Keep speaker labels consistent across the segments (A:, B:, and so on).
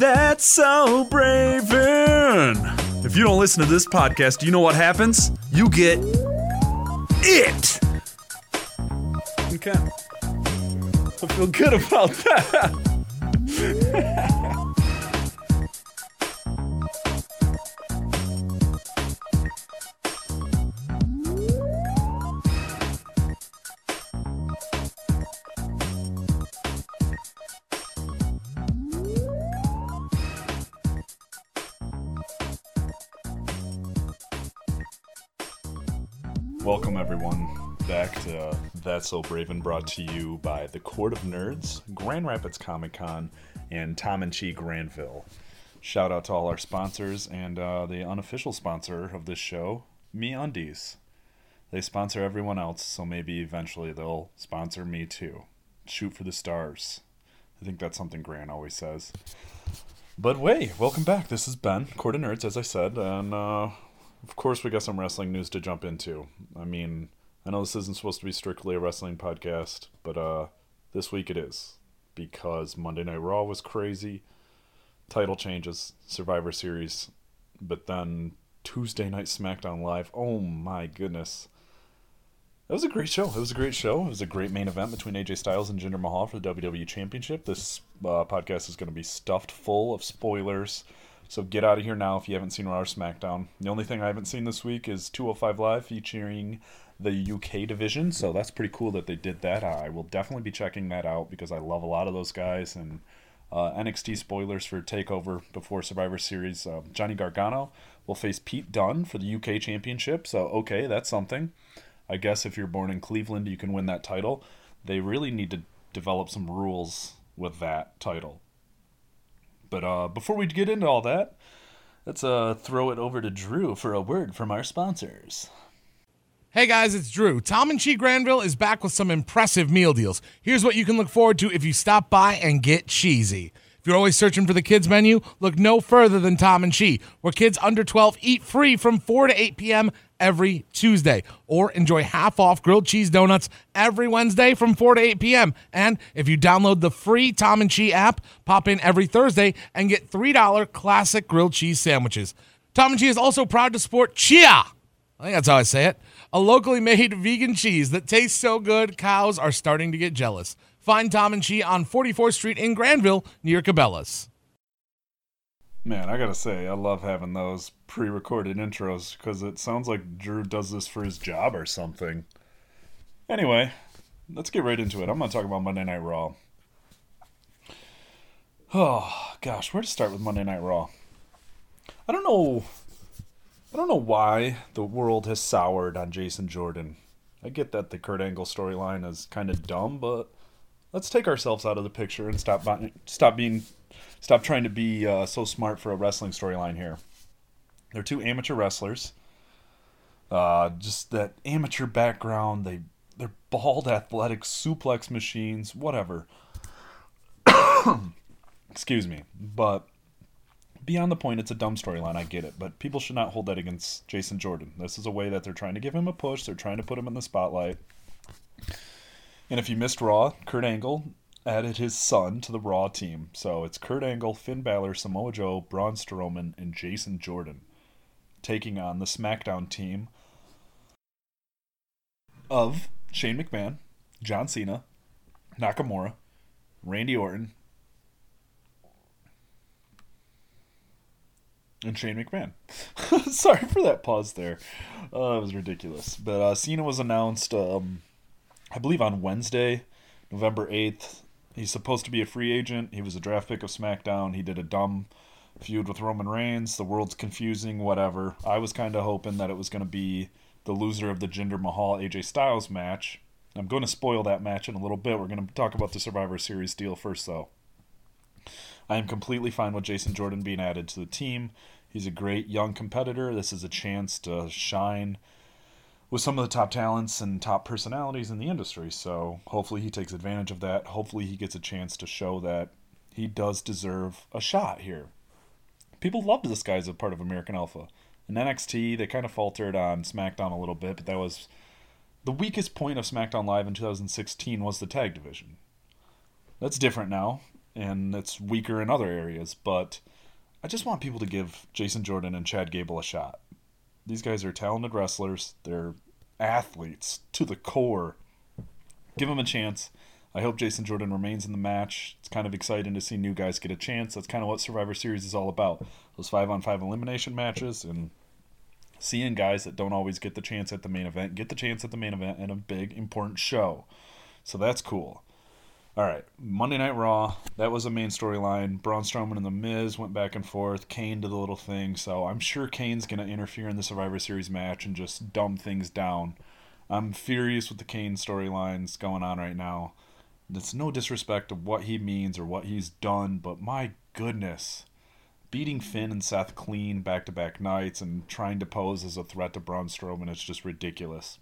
A: That's So Braven. If you don't listen to this podcast, do you know what happens? You get it. Okay. I feel good about that. Welcome everyone back to That's So Braven, brought to you by the Court of Nerds, Grand Rapids Comic Con, and Tom and Chi Granville. Shout out to all our sponsors and the unofficial sponsor of this show, MeUndies. They sponsor everyone else, so maybe eventually they'll sponsor me too. Shoot for the stars. I think that's something Grant always says. But wait, welcome back. This is Ben, Court of Nerds, as I said, and of course, we got some wrestling news to jump into. I mean, I know this isn't supposed to be strictly a wrestling podcast, but this week it is. Because Monday Night Raw was crazy, title changes, Survivor Series, but then Tuesday Night SmackDown Live, oh my goodness. That was a great show. It was a great show. It was a great main event between AJ Styles and Jinder Mahal for the WWE Championship. This podcast is going to be stuffed full of spoilers. So get out of here now if you haven't seen Raw or SmackDown. The only thing I haven't seen this week is 205 Live featuring the UK division. So that's pretty cool that they did that. I will definitely be checking that out because I love a lot of those guys. And NXT spoilers for TakeOver before Survivor Series. Johnny Gargano will face Pete Dunne for the UK Championship. So, okay, that's something. I guess if you're born in Cleveland, you can win that title. They really need to develop some rules with that title. But before we get into all that, let's throw it over to Drew for a word from our sponsors.
B: Hey guys, it's Drew. Tom and Chi Granville is back with some impressive meal deals. Here's what you can look forward to if you stop by and get cheesy. If you're always searching for the kids menu, look no further than Tom and Chi, where kids under 12 eat free from 4 to 8 p.m. every Tuesday. Or enjoy half-off grilled cheese donuts every Wednesday from 4 to 8 p.m. And if you download the free Tom and Chi app, pop in every Thursday and get $3 classic grilled cheese sandwiches. Tom and Chi is also proud to support Chia. I think that's how I say it. A locally made vegan cheese that tastes so good, cows are starting to get jealous. Find Tom and Chi on 44th Street in Granville, near Cabela's.
A: Man, I gotta say, I love having those pre-recorded intros because it sounds like Drew does this for his job or something. Anyway, let's get right into it. I'm gonna talk about Monday Night Raw. Oh, gosh, where to start with Monday Night Raw? I don't know why the world has soured on Jason Jordan. I get that the Kurt Angle storyline is kind of dumb, but let's take ourselves out of the picture and stop trying to be so smart for a wrestling storyline here. They're two amateur wrestlers. Just that amateur background. They're bald, athletic suplex machines, whatever. Excuse me. But beyond the point, it's a dumb storyline. I get it. But people should not hold that against Jason Jordan. This is a way that they're trying to give him a push. They're trying to put him in the spotlight. And if you missed Raw, Kurt Angle added his son to the Raw team. So it's Kurt Angle, Finn Balor, Samoa Joe, Braun Strowman, and Jason Jordan taking on the SmackDown team of Shane McMahon, John Cena, Nakamura, Randy Orton, and Shane McMahon. Sorry for that pause there. It was ridiculous. But Cena was announced, I believe on Wednesday, November 8th. He's supposed to be a free agent. He was a draft pick of SmackDown. He did a dumb feud with Roman Reigns. The world's confusing, whatever. I was kind of hoping that it was going to be the loser of the Jinder Mahal AJ Styles match. I'm going to spoil that match in a little bit. We're going to talk about the Survivor Series deal first, though. I am completely fine with Jason Jordan being added to the team. He's a great young competitor. This is a chance to shine with some of the top talents and top personalities in the industry. So hopefully he takes advantage of that. Hopefully he gets a chance to show that he does deserve a shot here. People loved this guy as a part of American Alpha. In NXT, they kind of faltered on SmackDown a little bit, but that was the weakest point of SmackDown Live in 2016 was the tag division. That's different now. and it's weaker in other areas. But I just want people to give Jason Jordan and Chad Gable a shot. These guys are talented wrestlers. They're athletes to the core. Give them a chance. I hope Jason Jordan remains in the match. It's kind of exciting to see new guys get a chance. That's kind of what Survivor Series is all about. Those 5-on-5 elimination matches and seeing guys that don't always get the chance at the main event get the chance at the main event in a big, important show. So that's cool. All right, Monday Night Raw. That was a main storyline. Braun Strowman and The Miz went back and forth. Kane did the little thing. So I'm sure Kane's going to interfere in the Survivor Series match and just dumb things down. I'm furious with the Kane storylines going on right now. It's no disrespect to what he means or what he's done, but my goodness. Beating Finn and Seth clean back-to-back nights and trying to pose as a threat to Braun Strowman is just ridiculous.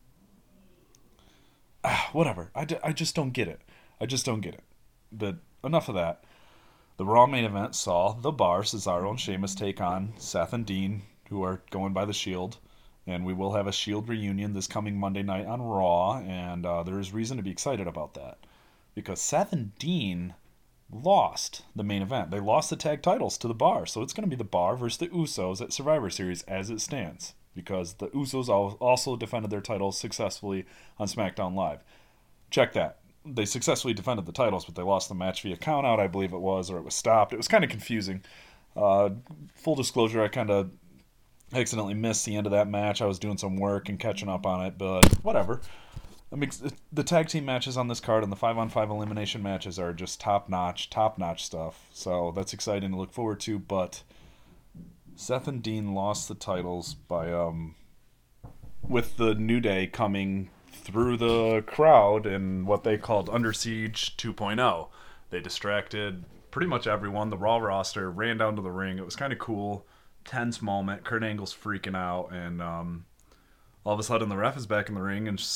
A: Whatever. I just don't get it. I just don't get it. But enough of that. The Raw main event saw The Bar, Cesaro, and Sheamus take on Seth and Dean, who are going by the Shield. And we will have a Shield reunion this coming Monday night on Raw, and there is reason to be excited about that. Because Seth and Dean lost the main event. They lost the tag titles to The Bar, so it's going to be The Bar versus the Usos at Survivor Series as it stands. Because the Usos also defended their titles successfully on SmackDown Live. Check that. They successfully defended the titles, but they lost the match via countout, I believe it was, or it was stopped. It was kind of confusing. Full disclosure, I kind of accidentally missed the end of that match. I was doing some work and catching up on it, but whatever. I mean, the tag team matches on this card and the 5-on-5 elimination matches are just top-notch stuff. So that's exciting to look forward to, but Seth and Dean lost the titles by with the New Day coming through the crowd in what they called Under Siege 2.0. They distracted pretty much everyone. The Raw roster ran down to the ring. It was kind of cool. Tense moment. Kurt Angle's freaking out, and all of a sudden the ref is back in the ring, and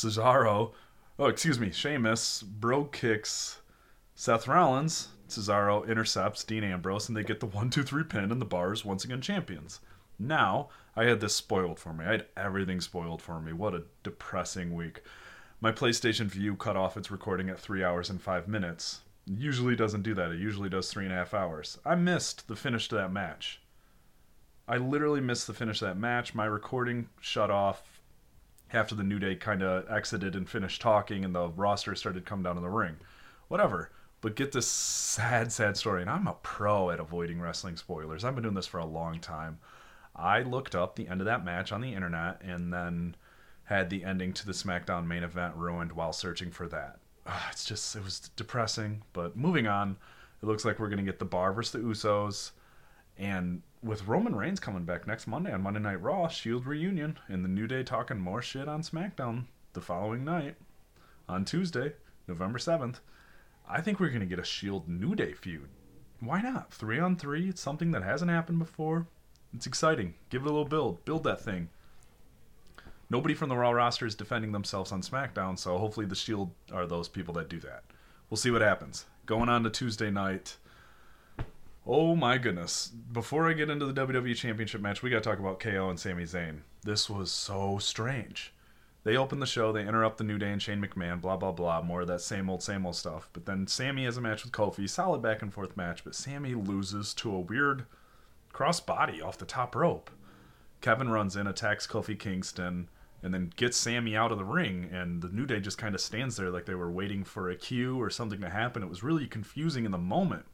A: Sheamus bro kicks Seth Rollins. Cesaro intercepts Dean Ambrose, and they get the 1-2-3 pin, and the Bar is once again champions. Now, I had this spoiled for me. I had everything spoiled for me. What a depressing week. My PlayStation View cut off its recording at 3 hours and 5 minutes. It usually doesn't do that. It usually does 3.5 hours. I missed the finish to that match. I literally missed the finish of that match. My recording shut off after the New Day kind of exited and finished talking, and the roster started coming down in the ring. Whatever. But get this sad story. And I'm a pro at avoiding wrestling spoilers. I've been doing this for a long time. I looked up the end of that match on the internet and then had the ending to the SmackDown main event ruined while searching for that. It was depressing. But moving on, it looks like we're going to get the Bar versus the Usos. And with Roman Reigns coming back next Monday on Monday Night Raw, Shield reunion, and the New Day talking more shit on SmackDown the following night on Tuesday, November 7th, I think we're going to get a Shield New Day feud. Why not? 3-on-3, it's something that hasn't happened before. It's exciting. Give it a little build. Build that thing. Nobody from the Raw roster is defending themselves on SmackDown, so hopefully the Shield are those people that do that. We'll see what happens. Going on to Tuesday night. Oh my goodness. Before I get into the WWE Championship match, we got to talk about KO and Sami Zayn. This was so strange. They open the show, they interrupt the New Day and Shane McMahon, blah, blah, blah, more of that same old stuff. But then Sami has a match with Kofi, solid back and forth match, but Sami loses to a weird crossbody off the top rope. Kevin runs in, attacks Kofi Kingston, and then gets Sami out of the ring, and the New Day just kind of stands there like they were waiting for a cue or something to happen. It was really confusing in the moment.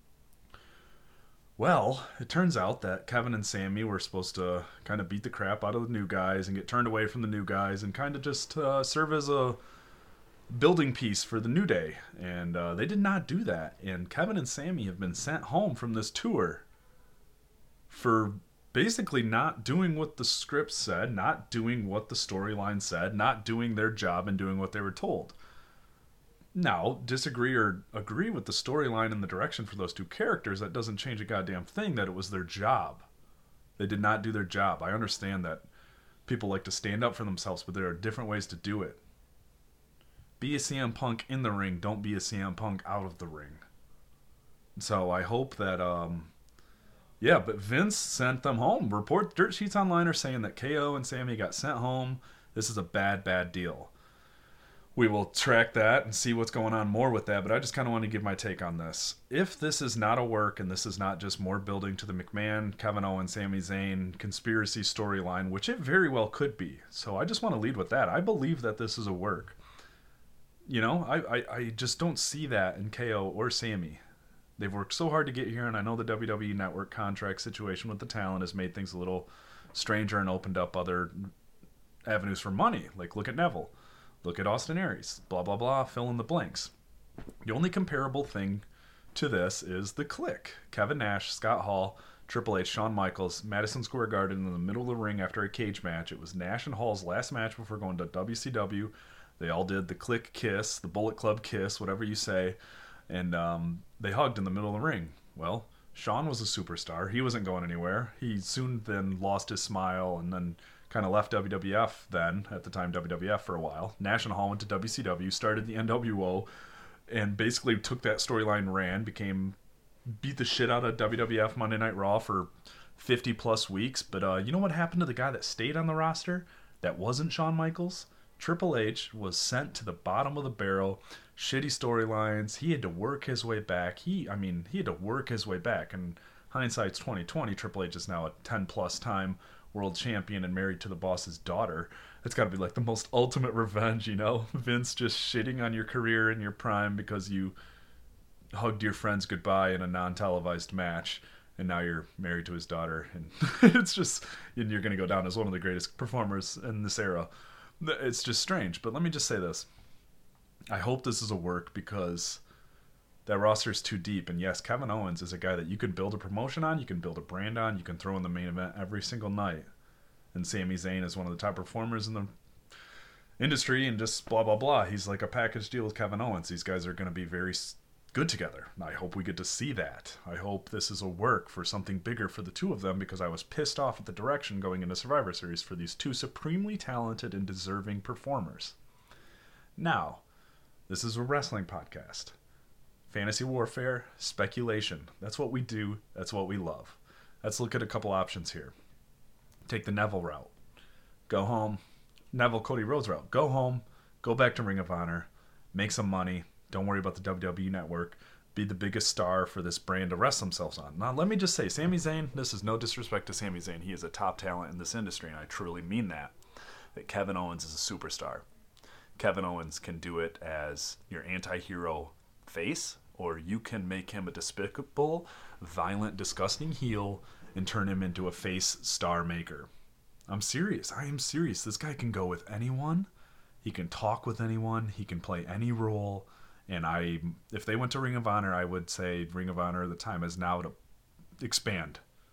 A: Well, it turns out that Kevin and Sami were supposed to kind of beat the crap out of the new guys and get turned away from the new guys and kind of just serve as a building piece for the New Day. And they did not do that. And Kevin and Sami have been sent home from this tour for basically not doing what the script said, not doing what the storyline said, not doing their job and doing what they were told. Now, disagree or agree with the storyline and the direction for those two characters, that doesn't change a goddamn thing that it was their job. They did not do their job. I understand that people like to stand up for themselves, but there are different ways to do it. Be a CM Punk in the ring, don't be a CM Punk out of the ring. So I hope that, but Vince sent them home. Dirt sheets online are saying that KO and Sami got sent home. This is a bad deal. we will track that and see what's going on more with that. But I just kind of want to give my take on this. If this is not a work and this is not just more building to the McMahon, Kevin Owens, Sami Zayn conspiracy storyline, which it very well could be. So I just want to lead with that. I believe that this is a work. You know, I just don't see that in KO or Sami. They've worked so hard to get here, and I know the WWE Network contract situation with the talent has made things a little stranger and opened up other avenues for money. Like, look at Neville. Look at Austin Aries. Blah, blah, blah. Fill in the blanks. The only comparable thing to this is the Clique. Kevin Nash, Scott Hall, Triple H, Shawn Michaels, Madison Square Garden in the middle of the ring after a cage match. It was Nash and Hall's last match before going to WCW. They all did the Clique kiss, the Bullet Club kiss, whatever you say. And they hugged in the middle of the ring. Well, Shawn was a superstar. He wasn't going anywhere. He soon then lost his smile and then kind of left WWF then, at the time WWF for a while. Nash and Hall went to WCW, started the NWO, and basically took that storyline, beat the shit out of WWF Monday Night Raw for 50 plus weeks. But you know what happened to the guy that stayed on the roster? That wasn't Shawn Michaels? Triple H was sent to the bottom of the barrel. Shitty storylines. He had to work his way back. He had to work his way back. And hindsight's 2020. Triple H is now a 10-plus time world champion and married to the boss's daughter. It's got to be like the most ultimate revenge, you know? Vince just shitting on your career in your prime because you hugged your friends goodbye in a non-televised match, and now you're married to his daughter. And it's just, and you're going to go down as one of the greatest performers in this era. It's just strange. But let me just say this. I hope this is a work because that roster is too deep. And yes, Kevin Owens is a guy that you can build a promotion on, you can build a brand on, you can throw in the main event every single night. And Sami Zayn is one of the top performers in the industry and just blah, blah, blah. He's like a package deal with Kevin Owens. These guys are going to be very good together. I hope we get to see that. I hope this is a work for something bigger for the two of them because I was pissed off at the direction going into Survivor Series for these two supremely talented and deserving performers. Now, this is a wrestling podcast. Fantasy warfare, speculation. That's what we do. That's what we love. Let's look at a couple options here. Take the Neville route. Go home. Neville, Cody Rhodes route. Go home. Go back to Ring of Honor. Make some money. Don't worry about the WWE Network. Be the biggest star for this brand to rest themselves on. Now, let me just say, Sami Zayn, this is no disrespect to Sami Zayn. He is a top talent in this industry, and I truly mean that. That Kevin Owens is a superstar. Kevin Owens can do it as your anti-hero face, or you can make him a despicable, violent, disgusting heel and turn him into a face star maker. I'm serious. I am serious. This guy can go with anyone. He can talk with anyone. He can play any role. And if they went to Ring of Honor, I would say Ring of Honor, the time is now to expand.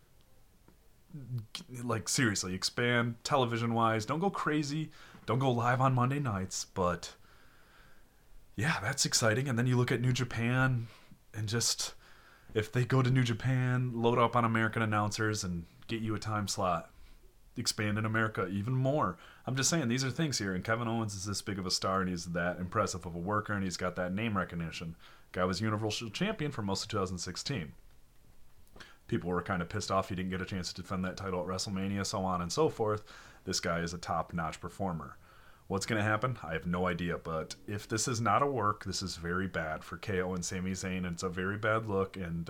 A: Like, seriously, expand television-wise. Don't go crazy. Don't go live on Monday nights. But, yeah, that's exciting. And then you look at New Japan and just, if they go to New Japan, load up on American announcers and get you a time slot. Expand in America even more. I'm just saying, these are things here, and Kevin Owens is this big of a star, and he's that impressive of a worker, and he's got that name recognition. Guy was Universal Champion for most of 2016. People were kind of pissed off he didn't get a chance to defend that title at WrestleMania, so on and so forth. This guy is a top-notch performer. What's going to happen? I have no idea, but if this is not a work, this is very bad for KO and Sami Zayn, and it's a very bad look, and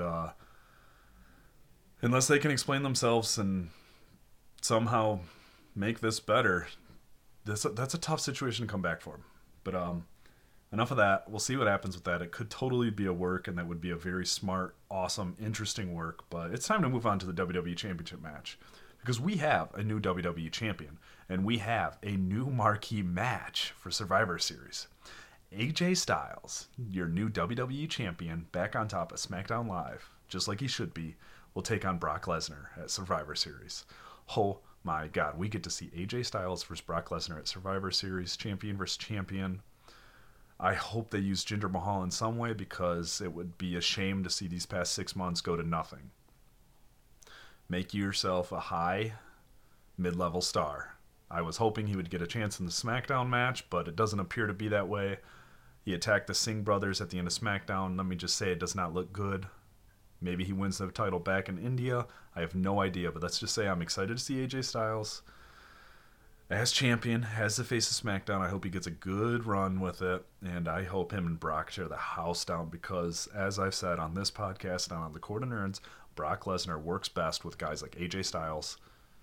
A: unless they can explain themselves and somehow make this better, that's a tough situation to come back from. But enough of that. We'll see what happens with that. It could totally be a work, and that would be a very smart, awesome, interesting work. But it's time to move on to the WWE Championship match, because we have a new WWE Champion, and we have a new marquee match for Survivor Series. AJ Styles, your new WWE Champion, back on top of SmackDown Live, just like he should be, will take on Brock Lesnar at Survivor Series. Oh my God, we get to see AJ Styles versus Brock Lesnar at Survivor Series, champion versus champion. I hope they use Jinder Mahal in some way, because it would be a shame to see these past 6 months go to nothing. Make yourself a high, mid-level star. I was hoping he would get a chance in the SmackDown match, but it doesn't appear to be that way. He attacked the Singh brothers at the end of SmackDown. Let me just say, it does not look good. Maybe he wins the title back in India. I have no idea, but let's just say I'm excited to see AJ Styles. as champion, has the face of SmackDown. I hope he gets a good run with it, and I hope him and Brock tear the house down because, as I've said on this podcast and on the Court of Nerds, Brock Lesnar works best with guys like AJ Styles,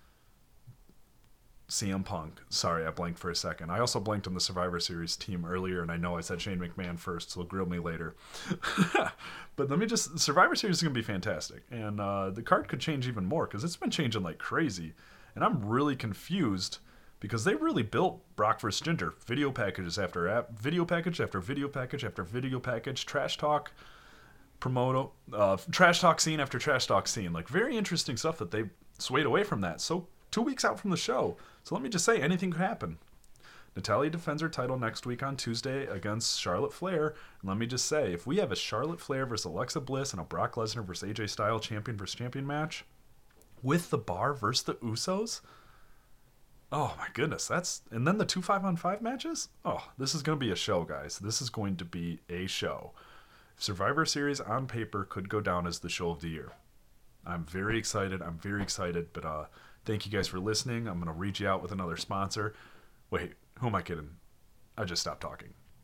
A: CM Punk. Sorry, I blanked for a second. I also blanked on the Survivor Series team earlier, and I know I said Shane McMahon first, so grill me later. But Survivor Series is going to be fantastic, and the card could change even more because it's been changing like crazy, and I'm really confused because they really built Brock vs. Jinder. Video packages after video package after video package after video package, trash talk, trash talk scene after trash talk scene. Like, very interesting stuff that they swayed away from that. So 2 weeks out from the show. So let me just say, anything could happen. Natalya defends her title next week on Tuesday against Charlotte Flair. And let me just say, if we have a Charlotte Flair versus Alexa Bliss and a Brock Lesnar versus AJ Styles champion versus champion match with the Bar versus the Usos, oh my goodness, and then the 2 5-on-5 matches? Oh, this is going to be a show, guys. This is going to be a show. Survivor Series on paper could go down as the show of the year. I'm very excited, but thank you guys for listening. I'm going to reach you out with another sponsor. Wait, who am I kidding? I just stopped talking.